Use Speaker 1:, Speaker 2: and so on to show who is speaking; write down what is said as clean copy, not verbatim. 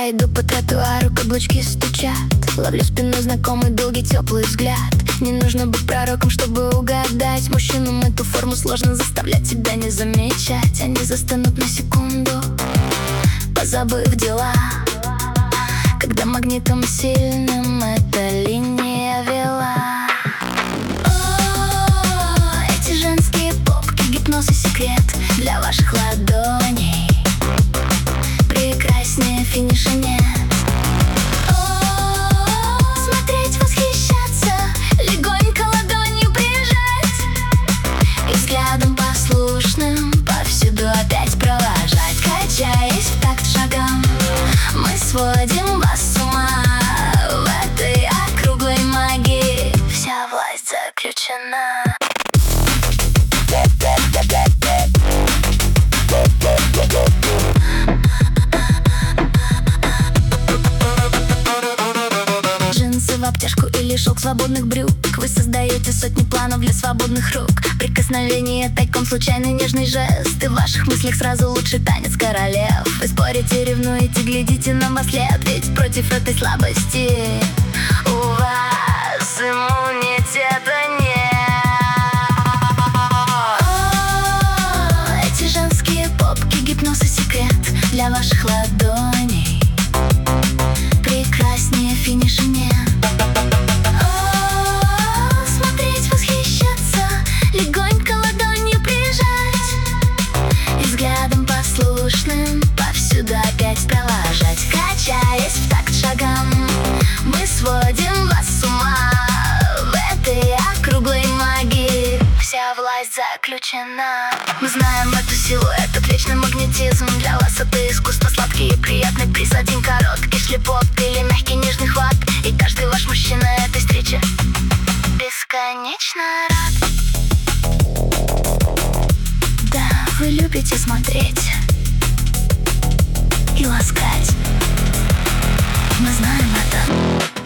Speaker 1: Я иду по тротуару, каблучки стучат. Ловлю спину знакомый долгий теплый взгляд. Не нужно быть пророком, чтобы угадать. Мужчинам эту форму сложно заставлять тебя не замечать. Они застанут на секунду, позабыв дела, когда магнитом сильным эта линия вела. О, эти женские попки, гипноз и секрет для ваших ладоней. Прекраснее финиша нет. Смотреть, восхищаться, легонько ладонью прижать и взглядом послушным повсюду опять провожать. Качаясь в такт шагам, мы сводим вас с ума. В этой округлой магии вся власть заключена. Джинсы в обтяжку или шелк свободных брюк. Вы создаете сотни планов для свободных рук. Прикосновение тайком, случайный нежный жест, и в ваших мыслях сразу лучший танец королев. Вы спорите, ревнуете, глядите нам вослед, ведь против этой слабости у вас иммунитета нет. О, эти женские попки, гипноз и секрет для ваших ладоней. Прекраснее финиша нет. Смотреть, восхищаться, легонько ладонью прижать и взглядом послушным повсюду опять провожать. Качаясь в такт шагам, мы сводим вас с ума. В этой округлой магии вся власть заключена. Мы знаем эту силу, этот вечный магнетизм. Для вас это искусство, сладкий и приятный приз. Один короткий шлепок или мягкий нежный хват, и каждый ваш мужчина этой встрече бесконечно рад. Да, вы любите смотреть и ласкать. Мы знаем это.